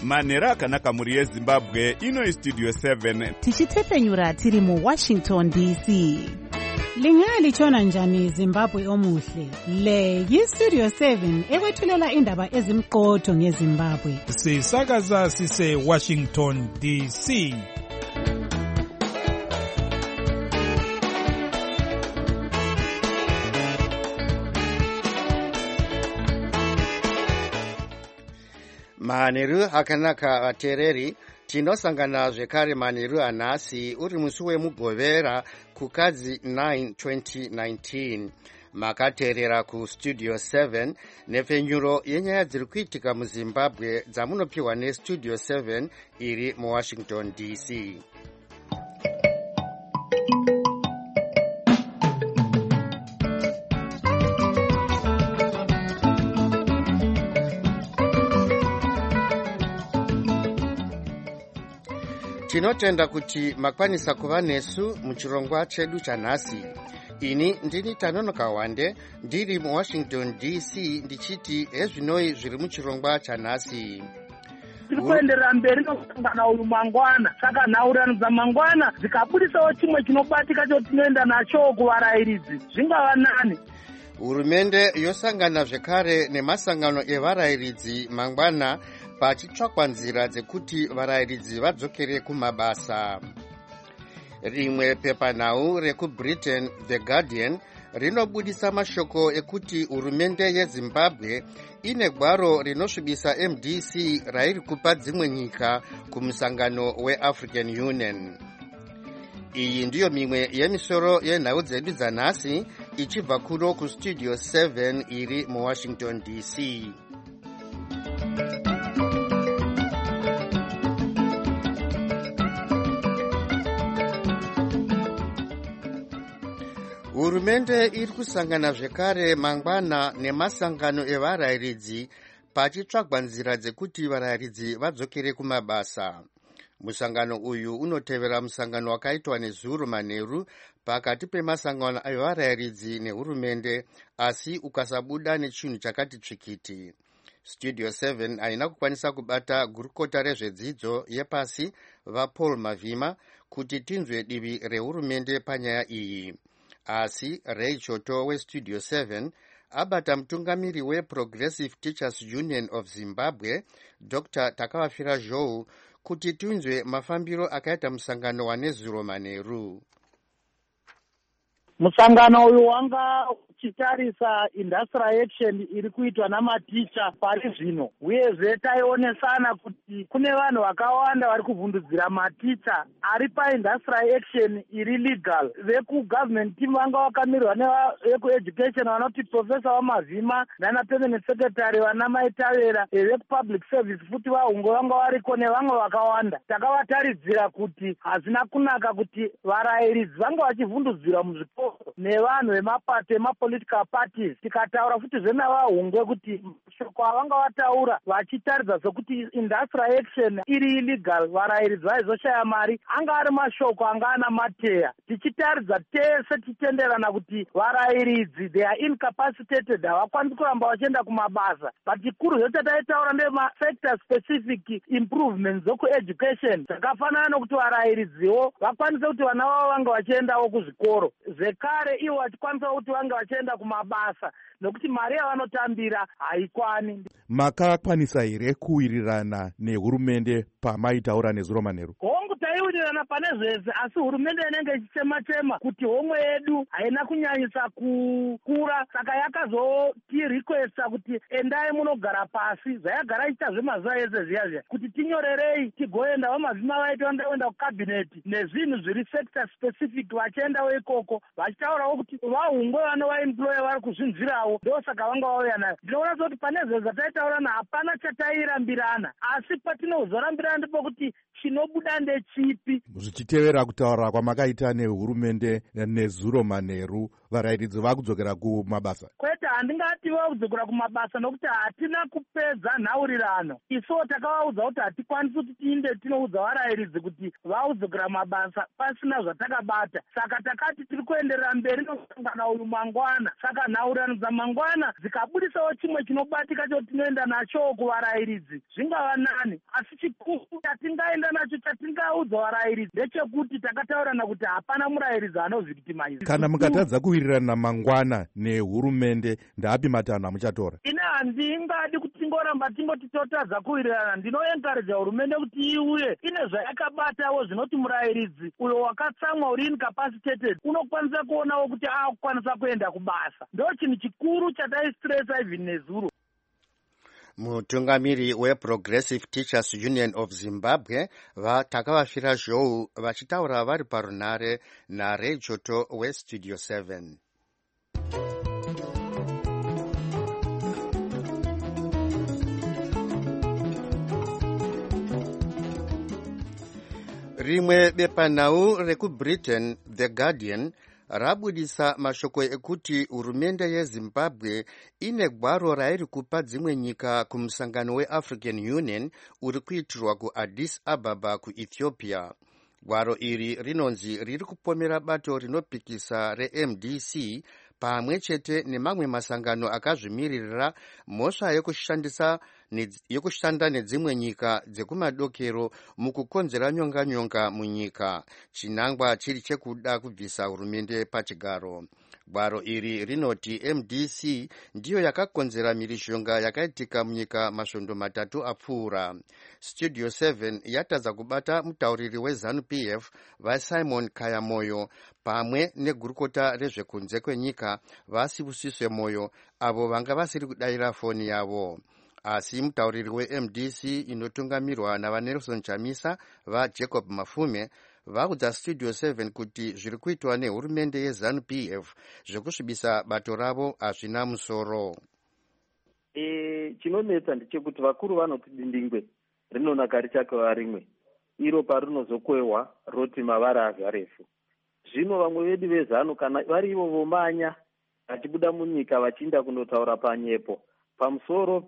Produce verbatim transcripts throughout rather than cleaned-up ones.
manhero akanaka muri yezimbabwe. Ino Studio seven tichitepenyura tiri mu Washington D C. Lingalitshona njani Zimbabwe omuhle? Le yi-Studio seven ekwethulela indaba ezimqotho ngeZimbabwe. Sisakaza sise Washington D C. Manheru akanaka vateereri, tinosangana zvekare manheru anhasi uri musi wemugovera kukadzi nine twenty nineteen. Makateerera ku Studio seven nepfenyuro yenyaya dziri kuitika muZimbabwe dzamunopiwa neStudio seven iri muWashington D C. Tinotenda kuti makwanisa kuva nesu muchirongwa chedu chanhasi. Ini ndini Tanonoka Wande ndiri muWashington D C ndichiti ezvinoi zviri muchirongwa chanhasi. Tiri kuenderera mberi nokusangana uyu mangwana, saka nhaurano dzamangwana dzikabudisawo chimwe chinobatika chotinoenda nacho kuvarayiridzi zvingava nani. Hurumende yosangana zvekare nemasangano evarayiridzi mangwana pachitsvakwa nzira dzekuti varayiridzi vadzokere kumabasa. Rimwe pepanhau rekuBritain, The Guardian, rinobudisa mashoko ekuti hurumende yeZimbabwe ine gwaro rinosvibisa M D C rairi kupa dzimwe nyika kumusangano weAfrican Union. Iyi ndiyo mimwe yemisoro yenhau dzedu dzanhasi ichibva kuno kuStudio seven iri muWashington D C. Hurumende iri kusangana zvekare mangwana nemasangano evarayiridzi pachitsvagwa nzira dzekuti varayiridzi vadzokere kumabasa. Musangano uyu unotevera musangano wakaitwa nezuro manheru pakati pemasangano evarayiridzi nehurumende, asi ukasabuda nechinhu chakati tsvikiti. Studio seven haina kukwanisa kubata gurukota rezvedzidzo yepasi vaPaul Mavhima kuti tinzwe divi rehurumende panyaya iyi. Asi Ray Choto weStudio seven abata mutungamiri weProgressive Teachers Union of Zimbabwe, Doctor Takavafira Zhou, kuti tinzwe mafambiro akaita musangano wanezuro manheru. Musangano uyu wanga uchitarisa industrial action iri kuitwa namaticha pari zvino, uyezve taionesana kuti kune vanhu vakawanda vari kuvhundudzira maticha ari paindustrial action iri legal. Vekugovernment team vanga vakamirwa nevekueducation vanoti Professor Wamavhima nana permanent secretary vana Maitavera, vekupublic service futi vahungo vanga variko nevamwe vakawanda. Takavataridzira kuti hazina kunaka kuti varayiridzi vanga vachivhundudzira muzvikoro nevanhu vemapato emapolitical parties. Tikataura futi zvenavahungwe kuti shoko avanga vataura vachitaridza sokuti industrial action iri illegal, varayiridzi vaizoshaya mari, anga ari mashoko anga ana mateya. Tichitaridza tese titenderana kuti varayiridzi they are incapacitated, havakwanisi kuramba vachienda kumabasa. But chikuru zvote taitaura ndema-sector specific improvements dzokueducation dzakafanana nokuti varayiridziwo vakwanise kuti vana vavo vanga vachiendawo kuzvikoro, zvekare ivo vachikwanisa kuti vanga vachienda kumabasa nokuti mari yavanotambira haikwani. Makakwanisa here kuwirirana nehurumende pamaitaura nezuro manheru? Hongu taiwirirana pane zvese, asi hurumende inenge ichichema-chema kuti homwe yedu haina kunyanyisa kukura, saka yakazoti requesta kuti endai munogara pasi, zvayagara ichita zvemazuva ese zviya zviya, kuti tinyorerei tigoenda. Vamavhima vaita vandaenda kukabineti nezvinhu zviri sector specific vachiendawo ikoko vachitaurawo kuti vahungwe vanovaemploya vari kuzvinzvirawo, ndosaka vanga vauya nayo. Ndinoona kuti pane zvese zvataitaurana hapana chatairambirana, asi patinozorambirana ndipo kuti chinobuda ndechipi. Zvichitevera kutaura kwamakaita nehurumende nezuro manheru, varayiridzi vakudzokera kumabasa. Kwete kuti handingati vaudzokera kumabasa nokuti hatina kupedza nhaurirano. Isuwo takavaudza kuti hatikwanisi kuti tiinde tinoudza varayiridzi kuti vaudzokera mabasa pasina zvatakabata. Saka takati tiri kuenderera mberi nosangana uyu mangwana. Saka nhaurirano dzamangwana dzikabudisawo chimwe chinobatika cho tinoenda nacho kuvarayiridzi zvingava nani. Asi chikuru chatingaenda nacho chatingaudza varayiridzi ndechekuti takataurirana kuti hapana murayiridzi anozvikitimiza. Kana mukatadza kuwirirana mangwana nehurumende ndapi matanho amuchatora? Ine handingadi kuti tingoramba tingoti totadza kuwirirana. Ndinoenkareja hurumende kuti iuye ine zvayakabatawo zvinoti murayiridzi uyo wakatsamwa uri incapacitated unokwanisa kuonawo kuti akukwanisa kuenda kubasa. Ndo chinhu chikuru chataistresa even nezuro. Mutungamiri weProgressive Teachers Union of Zimbabwe vatakavafira zhou vachitaura vari parunare naRay Choto weStudio seven. Rimwe bepanhau rekuBritain, The Guardian, rabudisa mashoko ekuti hurumende yeZimbabwe ine gwaro rairi kupa dzimwe nyika kumusangano weAfrican Union uri kuitirwa kuAddis Ababa kuEthiopia. Gwaro iri rinonzi riri kupomera bato rinopikisa reM D C pamwe chete nemamwe masangano akazvimiririra mhosva yekushandisa yekushanda nedzimwe nyika dzekumadokero mukukonzera nyonganyonga munyika, chinangwa chiri chekuda kubvisa hurumende pachigaro. Gwaro iri rinoti M D C ndiyo yakakonzera mhirizhonga yakaitika munyika masvondo matatu apfuura. Studio seven yatadza kubata mutauriri weZanu-P F vaSimon Kayamoyo pamwe negurukota rezvekunze kwenyika vaSibusiswe Moyo avo vanga vasiri kudayira foni yavo. Asi mutauriri weM D C inotungamirwa navaNelson Chamisa vaJacob Mafume vaudza Studio seven kuti zviri kuitwa nehurumende yeZanu-P F zvekusvibisa bato ravo hazvina musoro. E, chinonetsa ndechekuti vakuru vanoti dindingwe rinonaka richakava rimwe, iro parinozokwewa roti mavara azvarefu. Zvino vamwe vedu vezanu kana varivo vomanya vachibuda munyika vachiinda kundotaura panyepo pamusoro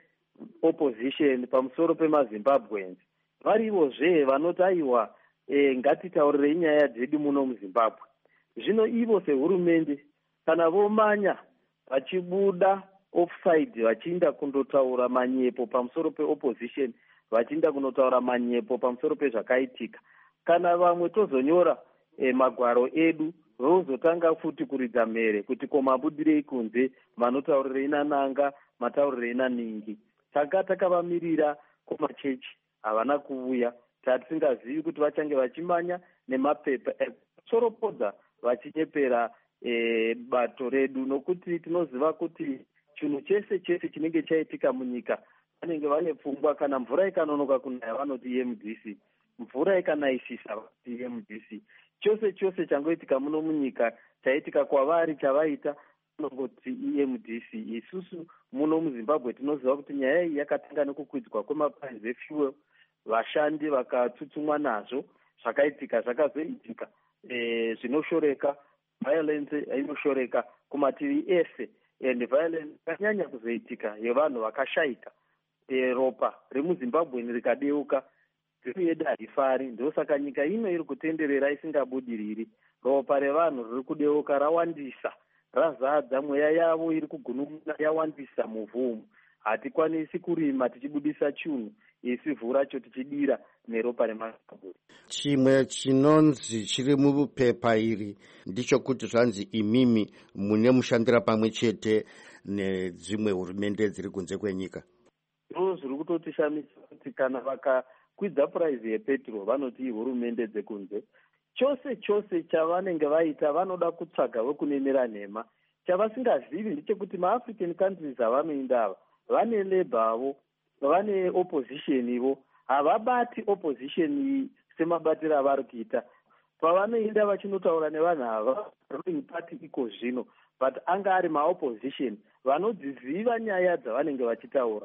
peopposition, pamusoro pemaZimbabweans, varivozve vanoti aiwa e, ngatitaurirei nyaya dzedu muno muZimbabwe. Zvino ivo sehurumende kana vomanya vachibuda offside vachiinda kundotaura manyepo pamusoro peopposition, vachiinda kundotaura manyepo pamusoro pezvakaitika, kana vamwe tozonyora e, magwaro edu vozotanga futi kuridza mhere kuti komabudirei kunze, manotaurirei nananga, mataurirei naningi. Saka takavamirira kumachechi havana kuuya, tatisingazivi kuti vachange vachimanya nemapepa ekusoropodza vachinyepera e, bato redu, nokuti tinoziva kuti chinhu chese chese chinenge chaitika munyika vanenge vane pfungwa. Kana mvura ikanonoka kunaya vanoti E M D C, mvura ikanaisisa vanoti E M D C. Chose chose changoitika muno munyika chaitika kwavari chavaita vanongoti E M D C. Isusu muno muZimbabwe tinoziva kuti nyaya iyi yakatanga nekukwidzwa kwemaprice efuel, vashandi vakatsutsumwa nazvo, zvakaitika zvakazoitika e, zvinoshoreka, violence inoshoreka kumativi ese, and violence yakanyanya kuzoitika yevanhu vakashaika. E, ropa remuZimbabwe rikadeuka, riri harifari. Ndosaka nyika ino iri kutenderera isingabudiriri. Ropa revanhu riri kudeuka rawandisa, razadza, mweya yavo iri kugunun'una yawandisa muvhu. Hatikwanisi kurima tichibudisa chunhu, isi vhu racho tichidira neropa reMaZimbabwe. Chimwe chinonzi chiri mupepa iri ndichokuti zvanzi imimi mune mushandira pamwe chete nedzimwe hurumende dziri kunze kwenyika. Ndo zviri kutotishamisa kuti kana vakakwidza price yepetrol vanoti hurumende dzekunze. Chose chose chavanenge vaita vanoda kutsvaga vekunemera nhema. Chavasingazivi ndechekuti maAfrican countries avanoinda ava vane labor avo, vane opposition ivo, havabati opposition semabatiro avari kuita. Pavanoinda vachinotaura nevanhu ava ruling party iko zvino, but anga ari maopposition vanodziziva nyaya dzavanenge vachitaura.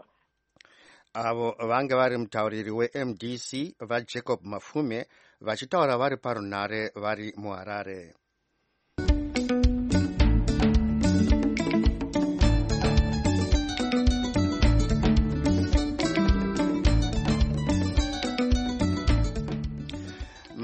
Avo vanga vari mutauriri weM D C vaJacob Mafume vachitaura vari parunare vari muHarare.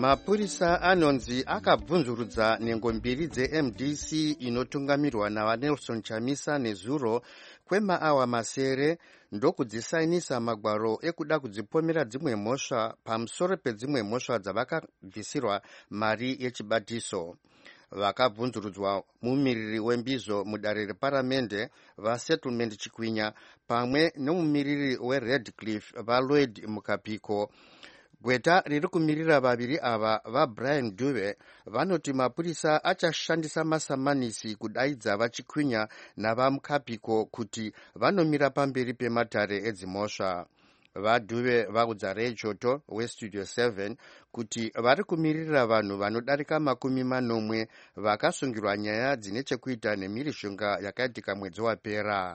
mapurisa anonzi akabvunzurudza nhengo mbiri dze-M D C inotungamirwa navaNelson Chamisa nezuro kwemaawa masere ndokudzisainisa magwaro ekuda kudzipomera dzimwe mhosva pamusoro pedzimwe mhosva dzavakabvisirwa mari yechibatiso. Vakabvunzurudzwa mumiriri wembizo mudare reparamende vaSettlement Chikwinya pamwe nomumiriri weRedcliffe vaLloyd Mukapiko. Gweta riri kumirira vaviri ava vaBrian Dube vanoti mapurisa achashandisa masamanisi kudaidza vaChikwinya navamukapiko kuti vanomira pamberi pematare edzimhosva. VaDube vaudza Ray Choto weStudio seven kuti vari kumirira vanhu vanodarika makumi manomwe vakasungirwa nyaya dzine chekuita nemhirizhonga yakaitika mwedzi wapera.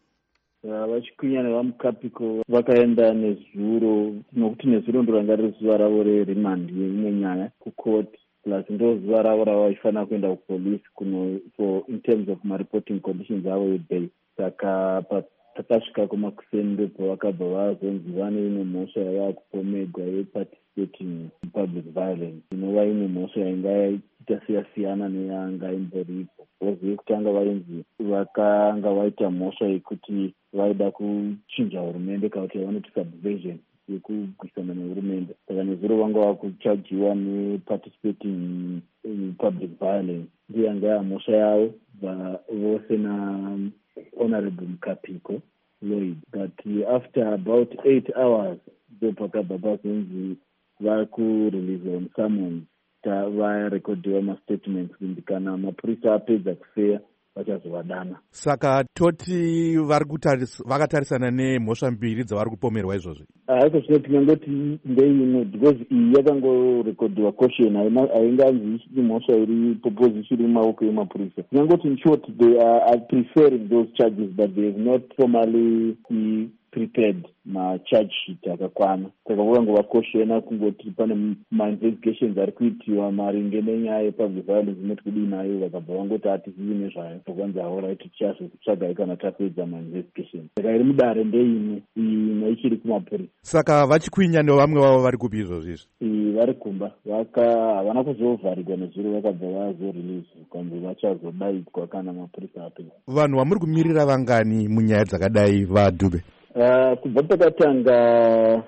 vaChikwinya nevamukapiko vakaenda nezuro nokuti nezuro ndo ranga riri zuva ravo rerimandi yeimwe nyaya kukoti plus ndo zuva ravo ravaifanira kuenda kupolisi kuno for in terms of mareporting conditions avo yeday. Saka takasvika kumakuseni ndopo vakabva vazonzi vane imwe mhosva yava kupomegwa yeparticipating in public violence inova imwe mhosva yainga ichiita siyasiyana neyanga imboripo. Vozi yekutanga vainzi vakanga vaita mhosva yekuti vaida kuchinja hurumende kana kuti yavanoti subversion yekugwisana nehurumende. Saka nezuro vanga vakuchajiwa neparticipating in public violence ndiyo yanga yamhosva yavo vose na Honorable Mukapiko Lloyd. But uh, after about eight hours ndopakabva pazonzi vakurelease on summons varekodiwa mastatements kuti kana mapurisa apedza kufeya vachazovadana. Saka toti vari vakatarisana nemhosva mbiri dzavari kupomerwa izvozvi. Haiko zvinoti nyangoti ndeino because iyi yakangorekodiwa caution hainganzi ichiti mhosva iri proposition iri mumaoko emapurisa. Nyangoti in short they are preferring those charges but they have not formally prepared macharge sheet akakwana. Saka vakangova caution kungoti pane mainvestigations ari kuitiwa maringe nenyaya yepublic violence inoti kudii nayo vakabva vangoti hatizivi nezvayo tokwanza alright tichazotsvagai kana tapedza mainvestigation. Saka iri mudare ndeimwe imwe ichiri kumapurisa. Saka vaChikwinya nevamwe vavo vari kupi izvozvi izvi? Vari kumba havana kuzovharirwa nezuro vakabva vazorelease kwanzi vachazodaidzwa kana mapurisa apedza. Vanhu vamuri kumirira vangani munyaya dzakadai vaDube? Uh, kubva pakatanga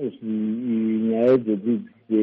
nyaya idzodzi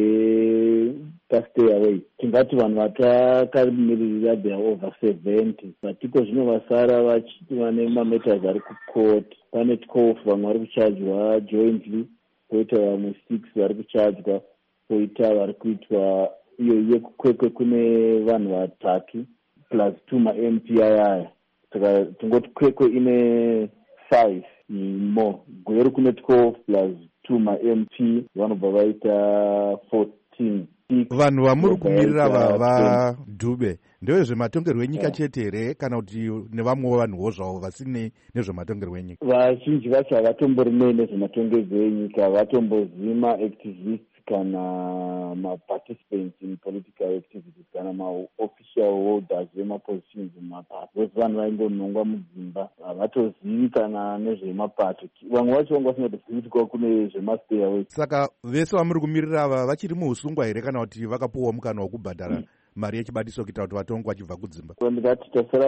dzepastay away tingati vanhu vatakamirira they are over seventy but iko zvino vasara vane mameters ari kucourt. Pane twelve vamwe vari kuchajwa jointly poita vamwe six vari kuchajwa poita vari kuitwa iyo yekukwekwe kune vanhu vatatu plus two ma-M P aya. Saka tingoti kwekwe ine five more gwero kune twelve plus two ma-M P vanobva vaita fourteen. Vanhu vamuri kumirira vaDube ndezvematongerwo enyika chete here kana kuti nevamwewo vanhuwo zvavo vasine nezvematongerwo enyika? Vazhinji vacho havatombori nezvematongerwo enyika, vatombozivi maactivists kana maparticipants in political activities kana maofficial holders vemapositions mumapato. Vose vanhu vaingonongwa mudzimba, havatozivi kana nezvemapato. Vamwe vacho vanga vasingazivi kuti kwa kune zvemastay away. Saka vese vamuri kumirira ava vachiri muusungwa here kana kuti vakapuwa mukana wokubhadhara mm. mari yechibadiso kuita kuti vatongwe vachibva kudzimba? Ndikati tasara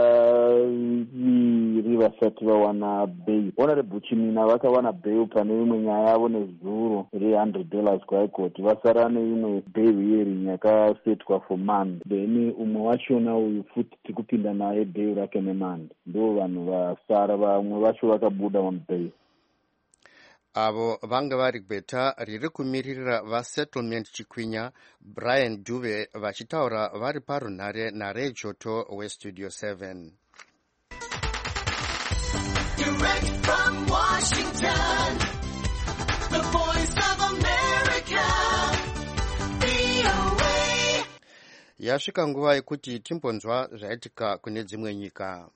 nevaviri vasati vawana bail. Honorable Chimina vakawana bail pane imwe nyaya yavo nezuro re one hundred dollars kwaikoti. Vasara neimwe bail hearing yakasetwa for month. Then umwe wachona uyu futi tikupinda naye bail rake nemandi. Ndo vanhu vasara, vamwe vacho vakabuda on bail. Avo vanga vari gweta riri kumirira vaSettlement Chikwinya, Brian Dube vachitaura vari parunhare naRay Choto weStudio seven. Direct from Washington, the voice of America, V O A. Yasvika nguva yekuti timbonzwa zvaitika kune dzimwe nyika.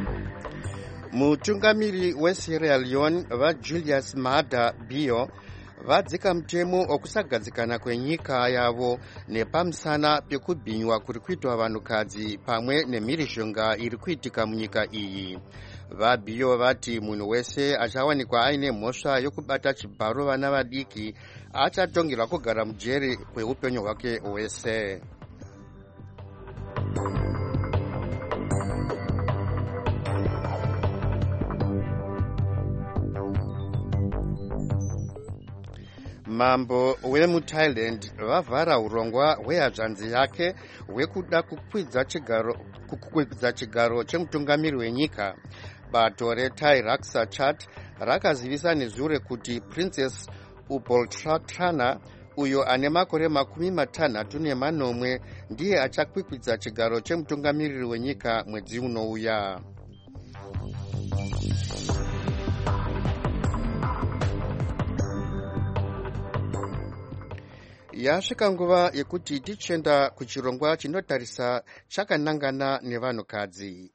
Mutungamiri weSierra Leone vaJulius Maada Bio vadzika mutemo okusagadzikana kwenyika yavo nepamusana pekubhinywa kuri kuitwa vanhukadzi pamwe nemhirizhonga iri kuitika munyika iyi. Vabhiyo vati munhu wese achawanikwa aine mhosva yokubata chibharo vana vadiki achatongerwa kugara mujeri kweupenyu hwake hwese. Mambo wemuThailand vavhara urongwa hwehadzvanzi yake hwekuda kukwidza chigaro kukwidza chigaro chemutungamiri wenyika. Bato reThai Raksa Chat rakazivisa nezure kuti Princess Uboltratrana uyo ane makore makumi matanhatu nemanomwe ndiye achakwikwidza chigaro chemutungamiriri wenyika mwedzi unouya. Yasvika nguva yekuti tichenda kuchirongwa chinotarisa chakanangana nevanhukadzi.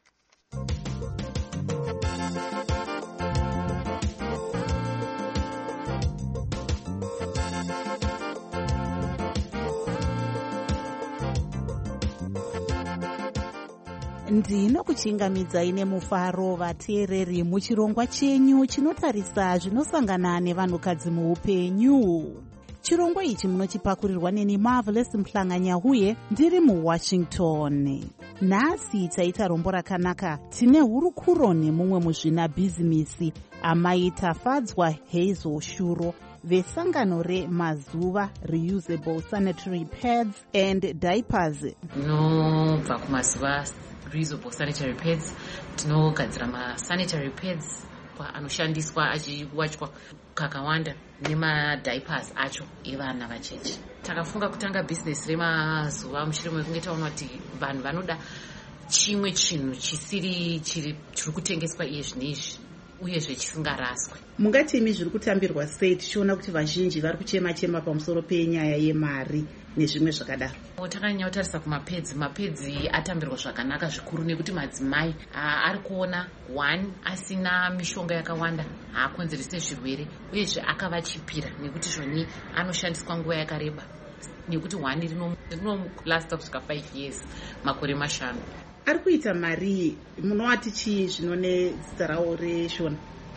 Ndinokuchingamidzai nemufaro vateereri muchirongwa chenyu chinotarisa zvinosangana nevanhukadzi muupenyu. Chirongwa ichi munochipakurirwa neni Marvelous Mhlanganya uye ndiri muWashington. Nhasi taita rombo rakanaka. Tine hurukuro nemumwe muzvina bhizimisi amai Tafadzwa Hazel Shuro vesangano remazuva Reusable Sanitary Pads and Diapers. Tinobva kumazuva Reusable Sanitary Pads, tinogadzira masanitary pads anoshandiswa achiwachwa kakawanda nemadiapers acho evana vacheche. Takafunga kutanga bhizinesi remazuva mushure mekunge taona kuti vanhu vanoda chimwe chinhu chisiri chiri kutengeswa iye zvinezvi uyezve chisingaraswe. Mungati imi zviri kutambirwa sei tichiona kuti vazhinji vari kuchema chema pamusoro penyaya yemari nezvimwe zvakadaro? Takanyanya kutarisa kumapedzi, mapedzi atambirwa zvakanaka zvikuru nekuti madzimai ari kuona one asina mishonga yakawanda haakonzerese zvirwere uyezve akavachipira nekuti zvoni anoshandiswa nguva yakareba nekuti one rinomulasta kusvika five years, makore mashanu. Ari kuita mari munovati chii zvinone zita rawo reshona?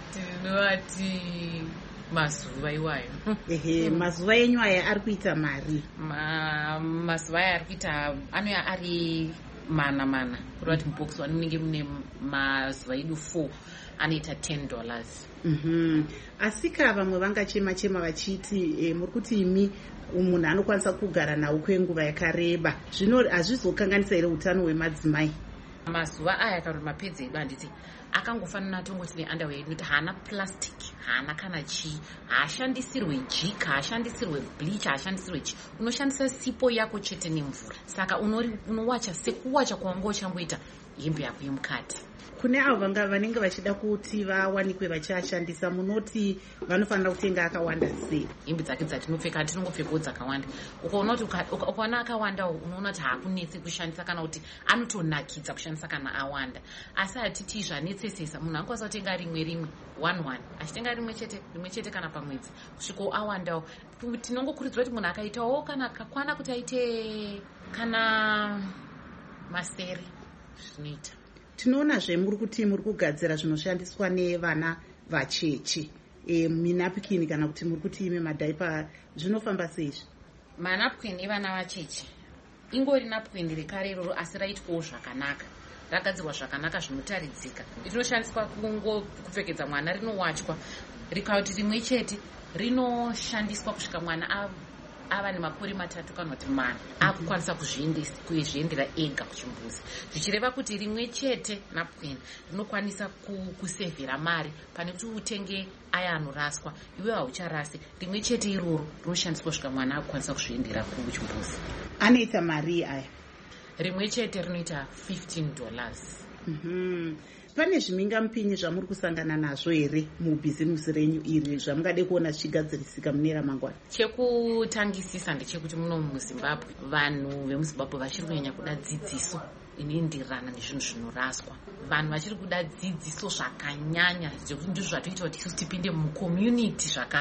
Tinovati mazuva iwayo. Ehe, mazuva enyu aya ari kuita mari? Ma, mazuva aya ari kuita anoya ari mana mana. Kurati mubox wanenge mune mazuva edu four anoita ten dollars. Mhm. Asika vamwe vangachema chema vachiti e, muri kuti imi munhu anokwanisa kugara nawo kwenguva yakareba. Zvino hazvizokanganisa here utano hwemadzimai? Mazuva aya kana mapedzi edu handiti akangofanana tongoti neunderwear yedu kuti haana plastic, haana kana chii, haashandisirwe jik, haashandisirwe bleach, haashandisirwe chii. Unoshandisa sipo yako chete nemvura. Saka unori unowacha sekuwacha kwanga uchangoita hembe yako yemukati. Kune avo vanga vanenge vachida kuti vawanikwe vachiashandisa, munoti vanofanira kutenga akawanda sei? Hembe dzake dzatinopfeka tinongopfekawo dzakawanda. Ukaona kuti ukaona akawanda unoona kuti haakunetsi kushandisa kana kuti anotonakidza kushandisa kana awanda. Asi hatiti zvanetsesesa, munhu angakwanisa kutenga rimwe rimwe one one, achitenga rimwe chete rimwe chete kana pamwedzi kusvikawo awandawo. Tinongokurudzira kuti munhu akaitawo kana kakwana kuti aite kana masere zvinoita. Tinoona zvemuri kuti muri kugadzira zvinoshandiswa nevana vacheche, e, minapkin kana kuti muri kuti ime madhaipa, zvinofamba seizvi? Manapkin evana vacheche ingori napkin rekare iroro asi raitwawo zvakanaka, ragadzirwa zvakanaka zvinotaridzika. Rinoshandiswa kungo kupfekedza mwana, rinowachwa rikauti rimwe chete rinoshandiswa kusvika mwana ava nemakore matatu kana kuti mana akukwanisa kuzviendera ega kuchimbuzi. Zvichireva kuti rimwe chete napkin rinokwanisa kusevhera mari pane kuti utenge aya anoraswa, iwe haucharasi. Rimwe chete iroro rinoshandiswa kusvika mwana akukwanisa kuzviendera kuchimbuzi. Anoita mari aya? Rimwe chete rinoita fifteen dollars. Mhm. Pane zvimingamupinyi zvamuri kusangana nazvo here mubhizimusi renyu iri zvamungade kuona zvichigadzirisika mune ramangwana? Chekutangisisa ndechekuti muno muZimbabwe vanhu vemuZimbabwe vachiri kunyanya kuda dzidziso inoenderana nezvinhu zvinoraswa. Vanhu vachiri kuda dzidziso zvakanyanya zvekuti ndizvo zvatoita kuti isusu tipinde mucommunity zvakare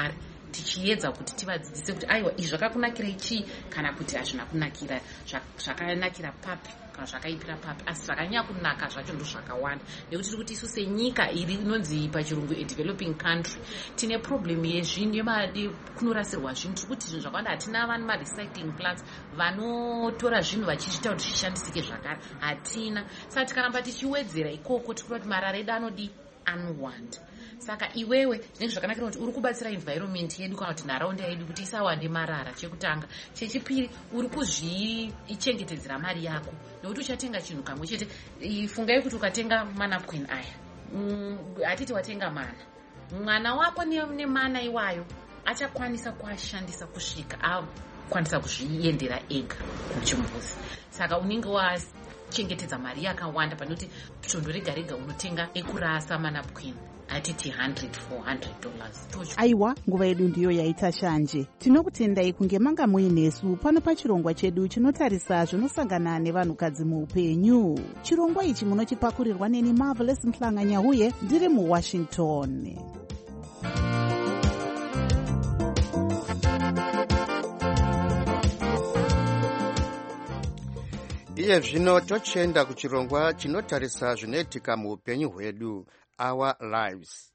tichiedza kuti tivadzidzise kuti aiwa izvi zvakakunakira chii kana kuti hazvina kunakira zvakanakira papi kana zvakaipira papi, asi zvakanyanya kunaka zvacho ndo zvakawanda. Nekuti tiri kuti isu senyika iri inonzi pachirungu developing country tine problem yezvinhu yemadi kunorasirwa zvinhu. Tiri kuti zvinhu zvakawanda hatina vanhu marecycling plants vanotora zvinhu vachizvita kuti zvishandisike zvakare, hatina. Saka tikaramba tichiwedzera ikoko tiri kuti marara edu anodi anowanda. Saka iwewe zvinenge zvakanakira kuti uri kubatsira environment yedu kana kuti nharaunda yedu kuti isawande marara, chekutanga. Chechipiri uri kuzvichengetedzera mari yako nekuti uchatenga chinhu kamwe chete. Fungai kuti ukatenga manapquin aya, hatiti watenga mana, mwana wako nemana iwayo achakwanisa kuashandisa kusvika akwanisa kuzviendera ega kuchimbuzi. Saka unenge wachengetedza mari yakawanda pane kuti chondo rega rega unotenga ekurasa manapquin atiti one hundred four hundred dollars. Aiwa, nguva yedu ndiyo yaita shanje. Tinokutendai kunge manga muinesu pano pachirongwa chedu chinotarisa zvinosangana nevanhukadzi muupenyu. Chirongwa ichi munochipakurirwa neni Marvelous Mhlanga Nyahuye ndiri muWashington. Iye zvino tochenda kuchirongwa chinotarisa zvinoitika muupenyu hwedu, Our Lives.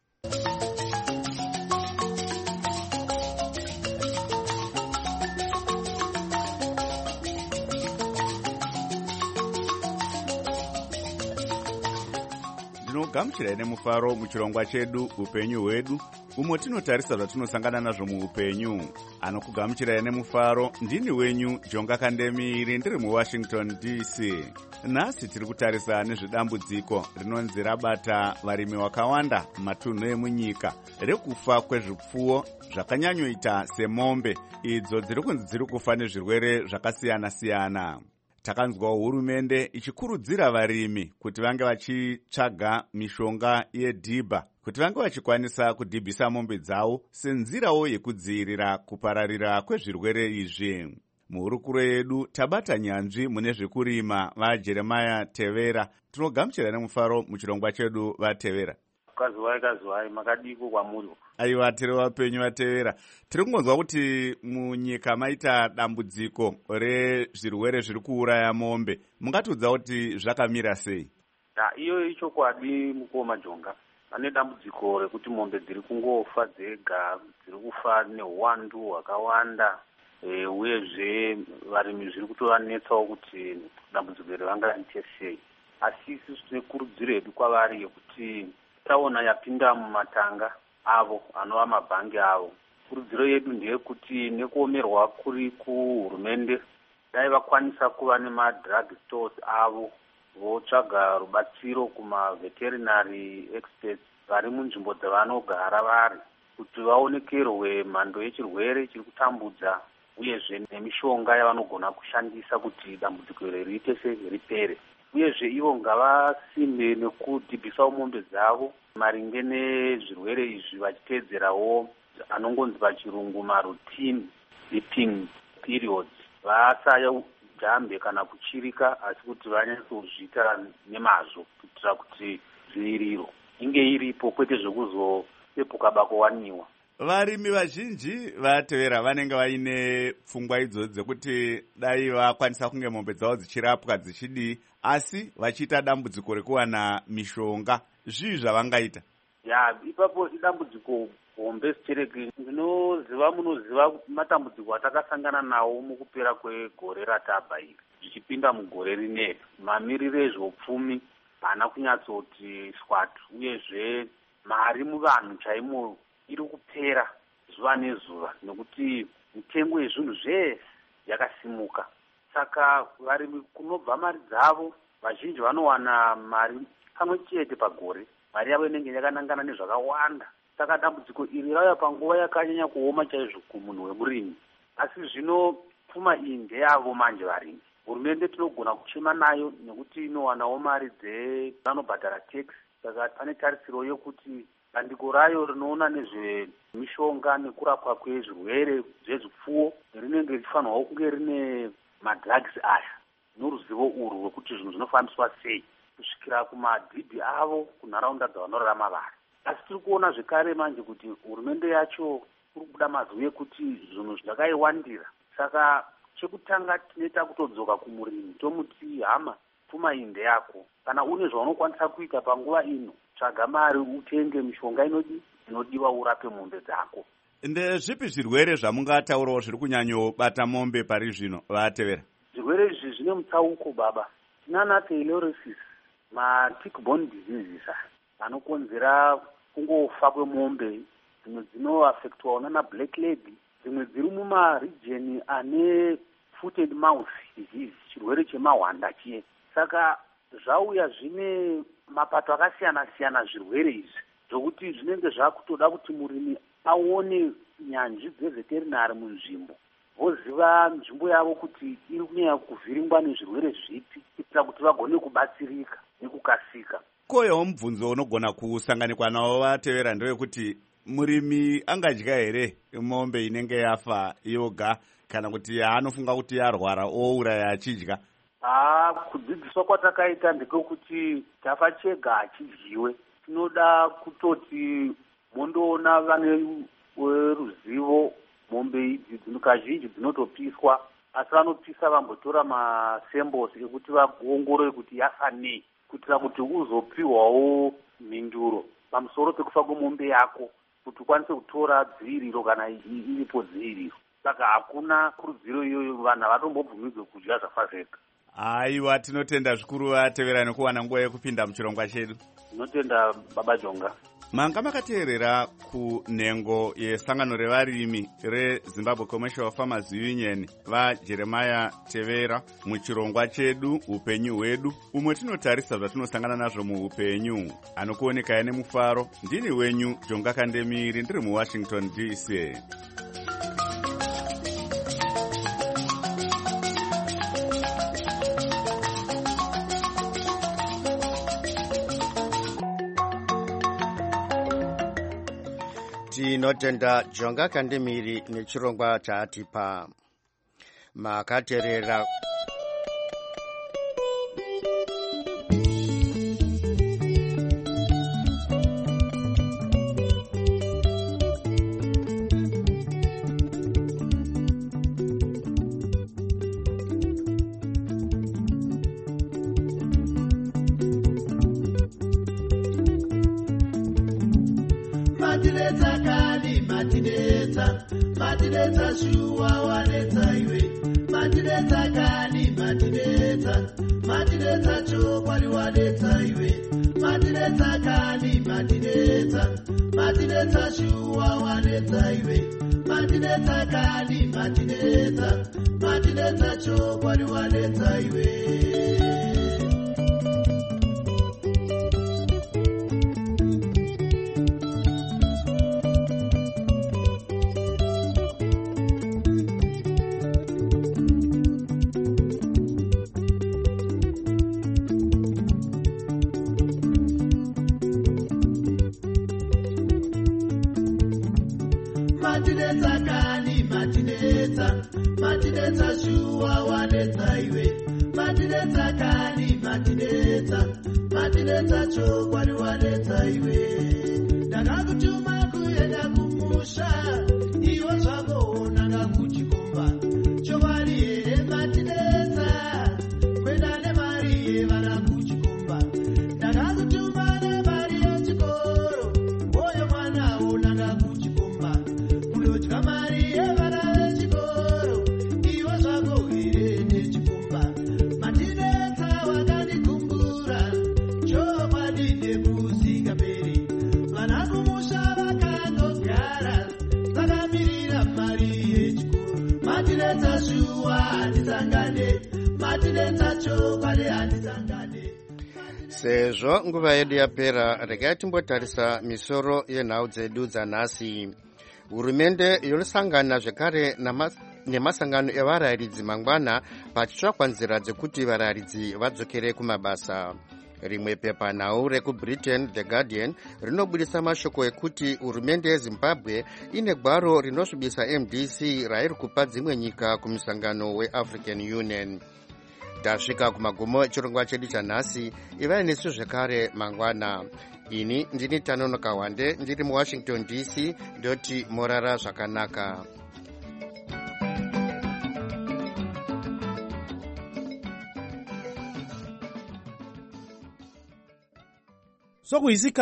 Ndinogamuchira nemufaro muchirongwa chedu upenyu hwedu, umo tinotarisa zvatinosangana nazvo muupenyu. Anokugamuchira nemufaro ndini wenyu Jonga Kandemiri ndiri muWashington D C. Nhasi tiri kutarisa nezvedambudziko rinonzi rabata varimi vakawanda matunhu emunyika, rekufa kwezvipfuwo zvakanyanyoita semombe idzo dziri kunzi dziri kufa nezvirwere zvakasiyana-siyana. Takanzwa hurumende ichikurudzira varimi kuti vange vachitsvaga mishonga yedhibha kuti vange vachikwanisa kudhibhisa mombe dzavo senzirawo yekudzivirira kupararira kwezvirwere izvi. Muhurukuro yedu tabata nyanzvi mune zvekurima vaJeremiah Tevera. Tinogamuchira nemufaro muchirongwa chedu vaTevera. Kazuwai kazuwai makadiko kwamuri. Aiwa, tiri vapenyu vaTevera. Tiri kungonzwa kuti munyika maita dambudziko rezvirwere zviri kuuraya mombe. Mungatudza kuti zvakamira sei? Ya, iyo ichokwadi mukoma Jonga. Pane dambudziko rekuti mombe dziri kungofa dzega, dziri kufa neuwandu hwakawanda. E, uyezve varimi zviri kutovanetsawo kuti dambudziko iri vangaite sei. Asi isusu tine kurudziro yedu kwavari yekuti taona yapinda mumatanga avo anova mabhangi avo. Kurudziro yedu ndeyekuti nekuomerwa kuri kuhurumende dai vakwanisa kuva nemadrug stores avo, votsvaga rubatsiro kumaveterinary experts vari munzvimbo dzavanogara vari kuti vaonekerwe mhando yechirwere chiri kutambudza uyezve nemishonga yavanogona kushandisa kuti dambudziko iri riite seripere. Uyezve ivo ngavasimbe nekudhibhisawo mombe dzavo maringe nezvirwere izvi vachiteedzerawo anongonzi pachirungu maroutine dipping periods. Vasajambe kana kuchirika asi kuti vanyatsozviita nemazvo kuitira kuti dziviriro inge iripo kwete zvokuzopepuka bako waniwa. Varimi vazhinji vaTevera vanenge vaine pfungwa idzodzo dzekuti dai vakwanisa kunge mombe dzavo dzichirapwa dzichidii, asi vachiita dambudziko rekuwana mishonga. Zvii zvavangaita? Ya, ipapo idambudziko hombe stereki. Ndinoziva munoziva matambudziko atakasangana nawo mukupera kwegore ratabva iri zvichipinda mugore rineri. Mamiriro ezveupfumi haana kunyatsoti swatu, uyezve mari muvanhu chaimo iri kupera zuva nezuva nekuti mitengo yezvinhu zvese yakasimuka. Saka varimi kunobva mari dzavo vazhinji vanowana mari kamwe chete pagore, mari yavo inenge yakanangana nezvakawanda. Saka dambudziko iri rauya panguva yakanyanya kuoma chaizvo kumunhu wemurimi. Asi zvino pfuma iyi ndeyavo manje varimi. Hurumende tinogona kuchema nayo nekuti inowanawo mari dzevanobhadhara tax. Saka pane tarisiro yokuti bandiko rayo rinoona nezvemishonga nekurapwa kwezvirwere zvezvipfuwo rinenge richifanirwa kunge rine madrugs aya noruzivo urwu rwekuti zvinhu zvinofambiswa sei kusvikira kumadhibhi avo kunharaunda dzavanorarama vari. Asi tiri kuona zvekare manje kuti hurumende yacho kuri kubuda mazwi ekuti zvinhu zvakaiwandira. Saka chekutanga tinoita kutodzoka kumurimi tomuti hama pfuma inde yako, kana une zvaunokwanisa kuita panguva ino, tsvaga mari utenge mishonga inodi inodiwa urape mombe dzako. Ndezvipi zvirwere zvamungataurawo zviri kunyanyobata mombe pari zvino vatevera? Zvirwere izvi zvine mutsauko baba. Tinana Theilerosis, ma tick-borne diseases anokonzera kungofa kwemombe, dzimwe dzinoaffectwa nana black leg, dzimwe dziri mumarijeni ane foot and mouth disease, chirwere chemahwanda chiye. Saka zvauya zvine mapato akasiyana siyana zvirwere izvi, zvokuti zvinenge zvakutoda kuti murimi aone nyanzvi dzeveterinary munzvimbo, voziva nzvimbo yavo kuti iri kunyanya kuvhiringwa nezvirwere zvipi, kuitira kuti vagone kubatsirika nekukasika. Koyewo mubvunzo unogona kusanganikwa nawo vatevera ndewekuti murimi angadya here mombe inenge yafa yoga, kana kuti yaanofunga kuti yarwara ouraya achidya? Ah, kudzidziswa kwatakaita ndekekuti tafa chega achidyiwe. Tinoda kutoti mondoona vane ruzivo mombe idzi kazhinji dzinotopiswa, asi vanopisa vambotora masembos ekuti vaongorore kuti yafa nei, kuitira kuti uzopiwawo mhinduro pamusoro pekufa kwemombe yako, kuti ukwanise kutora dziviriro kana iripo dziviriro. Saka hakuna kurudziro iyoyo, vanhu havatombobvumidzwe kudya zvafa zvega. Aiwa, tinotenda zvikuru vatevera nekuwana nguva yekupinda muchirongwa chedu. Tinotenda baba Jonga. Manga makateerera kunhengo yesangano revarimi reZimbabwe Commercial Farmers Union vaJeremiah Tevera muchirongwa chedu upenyu hwedu, umwe tinotarisa zvatinosangana nazvo muupenyu. Anokuoneka nemufaro, ndini wenyu Jonga Kandemiri, ndiri muWashington D C. Tinotenda Jonga Kandemiri nechirongwa chaatipa. Makateerera Matineta kani matineta, matineta shuwa waneta iwe. Matineta kani matineta, matineta chokwali waneta iwe. Matineta kani matineta, matineta shuwa waneta iwe. Matineta kani matineta, matineta chokwali waneta iwe. Matineta kani matineta, matineta shuwa waneta iwe. Matineta kani matineta, matineta chokwali waneta iwe. Ndakakutuma kuenda kumusha, iwe zvako nanga kuchikomba. Chokwali here matineta, kwenda nemari yevana kuchikomba. Ndakakutuma nemari yechikoro, moyo mwana unanga kuchikomba. Kamari yevana vechikoro, iwe zvako here nechikomba. Matineta wakandikumbura, chokwadi nekusingaperi. Vana kumusha vakandogara, vakamirira mari yechikoro. Matineta shuwa handisangane, matineta chokwadi handisangane. Sezvo nguva yedu yapera, regai timbotarisa misoro yenhau dzedu dzanhasi. Hurumende yonosangana zvekare nemasangano evarayiridzi mangwana pachitsvakwa nzira dzekuti varayiridzi vadzokere kumabasa. Rimwe pepanhau rekuBritain, The Guardian, rinobudisa mashoko ekuti hurumende yeZimbabwe ine gwaro rinosvibisa M D C rairi kupa dzimwe nyika kumusangano weAfrican Union. Tasvika kumagumo echirongwa chedu chanhasi. Ivai nesu zvekare mangwana. ini ndini Tanono Kawande ndiri muwashington D C ndoti morara zvakanaka. sokuyisikhathi